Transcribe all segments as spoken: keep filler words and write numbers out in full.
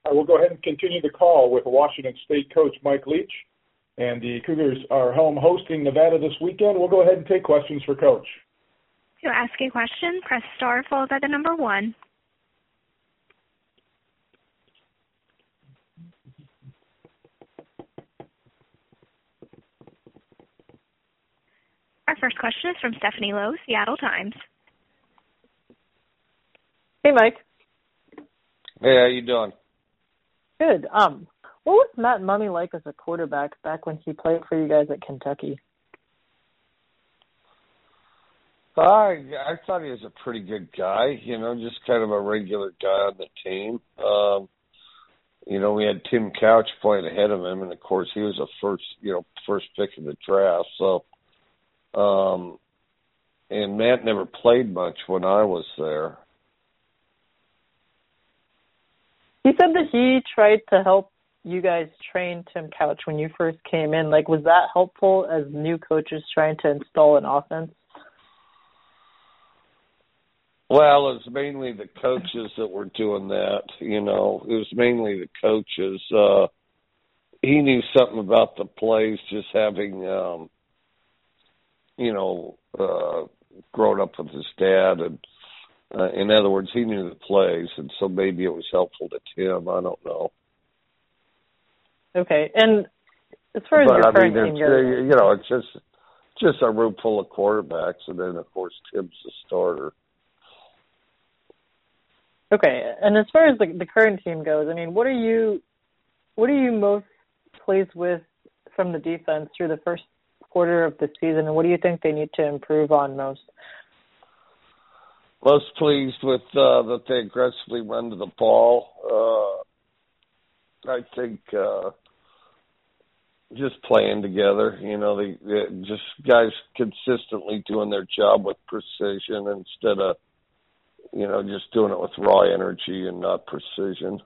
we'll go ahead and continue the call with Washington State coach Mike Leach. And the Cougars are home hosting Nevada this weekend. We'll go ahead and take questions for Coach. To ask a question, press star followed by the number one. Our first question is from Stephanie Lowe, Seattle Times. Hey, Mike. Hey, how you doing? Good. Um, what was Matt Mumme like as a quarterback back when he played for you guys at Kentucky? I I thought he was a pretty good guy, you know, just kind of a regular guy on the team. Um, you know, we had Tim Couch playing ahead of him, and of course he was a first, you know, first pick of the draft. So, um, and Matt never played much when I was there. He said that he tried to help you guys train Tim Couch when you first came in. Like, was that helpful as new coaches trying to install an offense? Well, it was mainly the coaches that were doing that, you know. It was mainly the coaches. Uh, he knew something about the plays just having, um, you know, uh, grown up with his dad. And uh, in other words, he knew the plays, and so maybe it was helpful to Tim. I don't know. Okay, and as far as but, your I current mean, team goes, you know, it's just just a room full of quarterbacks, and then of course Tim's the starter. Okay, and as far as the, the current team goes, I mean, what are you, what are you most pleased with from the defense through the first quarter of the season, and what do you think they need to improve on most? Most pleased with uh, that they aggressively run to the ball. Uh, I think uh, just playing together, you know, they, they just guys consistently doing their job with precision instead of, you know, just doing it with raw energy and not precision.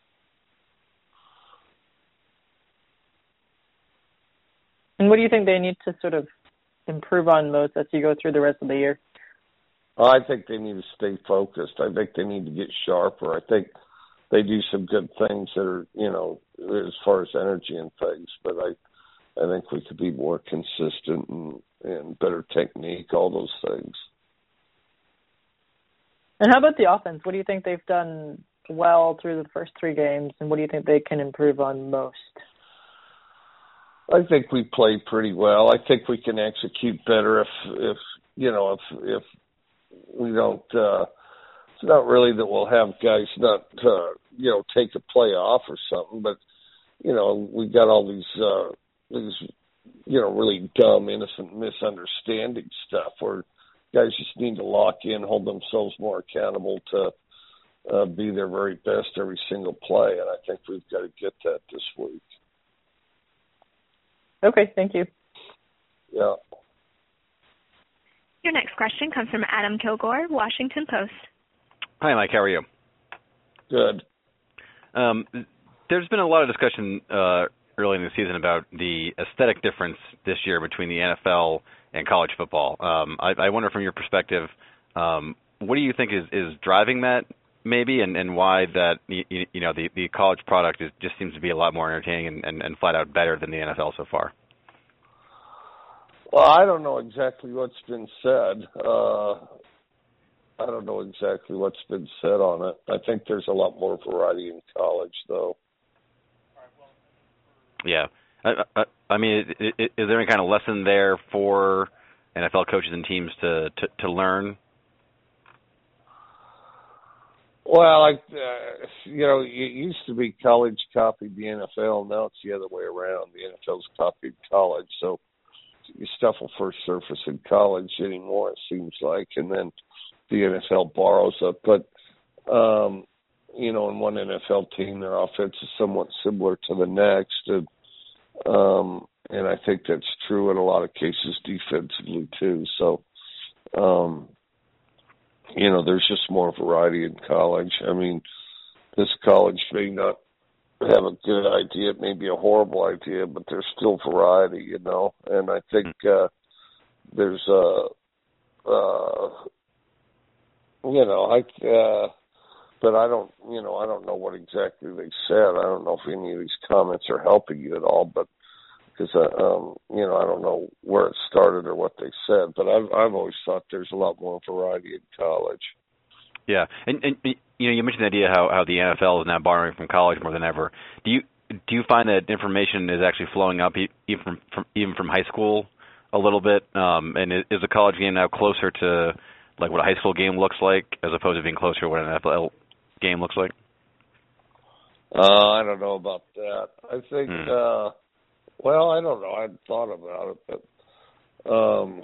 And what do you think they need to sort of improve on most as you go through the rest of the year? I think they need to stay focused. I think they need to get sharper. I think they do some good things that are, you know, as far as energy and things, but I, I think we could be more consistent and, and better technique, all those things. And how about the offense? What do you think they've done well through the first three games, and what do you think they can improve on most? I think we played pretty well. I think we can execute better if, if you know, if if we don't. Uh, it's not really that we'll have guys not, uh, you know, take a play off or something, but you know, we got all these uh, these, you know, really dumb, innocent misunderstanding stuff where guys just need to lock in, hold themselves more accountable to uh, be their very best every single play, and I think we've got to get that this week. Okay, thank you. Yeah. Your next question comes from Adam Kilgore, Washington Post. Hi, Mike. How are you? Good. Um, there's been a lot of discussion uh, early in the season about the aesthetic difference this year between the N F L and college football. Um, I, I wonder from your perspective, um, what do you think is, is driving that maybe, and, and why that, you, you know, the, the college product is, just seems to be a lot more entertaining and, and, and flat out better than the N F L so far? Well, I don't know exactly what's been said. Uh, I don't know exactly what's been said on it. I think there's a lot more variety in college, though. Yeah. I, I, I mean, is, is there any kind of lesson there for N F L coaches and teams to, to, to learn? Well, like, uh, you know, it used to be college copied the N F L. Now it's the other way around. The N F L's copied college. So your stuff will first surface in college anymore, it seems like, and then the N F L borrows it. But, um, you know, in one N F L team, their offense is somewhat similar to the next. And, um, and I think that's true in a lot of cases defensively, too. So, um, you know, there's just more variety in college. I mean, this college may not have a good idea, it may be a horrible idea, but there's still variety, you know. And I think uh, there's a, uh, you know, I uh, but I don't, you know, I don't know what exactly they said. I don't know if any of these comments are helping you at all, but because, uh, um, you know, I don't know where it started or what they said, but I've, I've always thought there's a lot more variety in college. Yeah, and, and you know, you mentioned the idea how, how the N F L is now borrowing from college more than ever. Do you do you find that information is actually flowing up even from, from even from high school a little bit? Um, and is the college game now closer to like what a high school game looks like, as opposed to being closer to what an N F L game looks like? Uh, I don't know about that. I think, hmm. uh, well, I don't know. I hadn't thought about it, but um,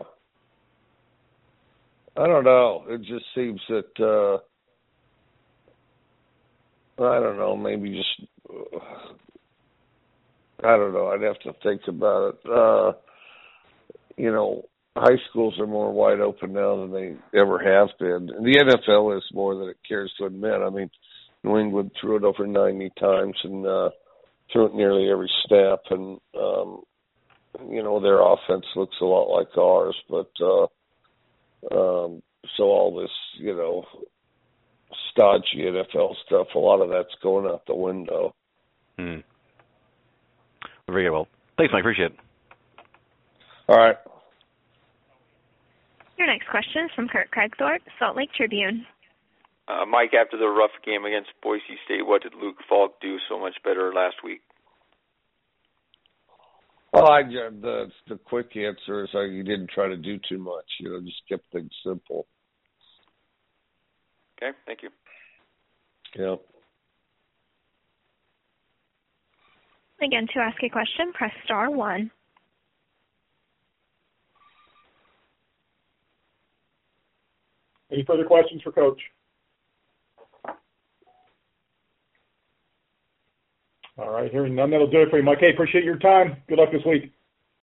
I don't know. It just seems that, uh, I don't know, maybe just, uh, I don't know. I'd have to think about it. Uh, you know, high schools are more wide open now than they ever have been. And the N F L is more than it cares to admit. I mean, New England threw it over ninety times and uh, threw it nearly every snap. And, um, you know, their offense looks a lot like ours. But uh, um, so all this, you know, stodgy N F L stuff, a lot of that's going out the window. Hmm. Very good. Well, thanks, Mike. Appreciate it. All right. Your next question is from Kurt Craigthorpe, Salt Lake Tribune. Uh, Mike, after the rough game against Boise State, what did Luke Falk do so much better last week? Well, I, the, the quick answer is like he didn't try to do too much. You know, just kept things simple. Okay, thank you. Yeah. Again, to ask a question, press star one. Any further questions for Coach? All right, hearing none, that'll do it for you, Mike. Hey, appreciate your time. Good luck this week.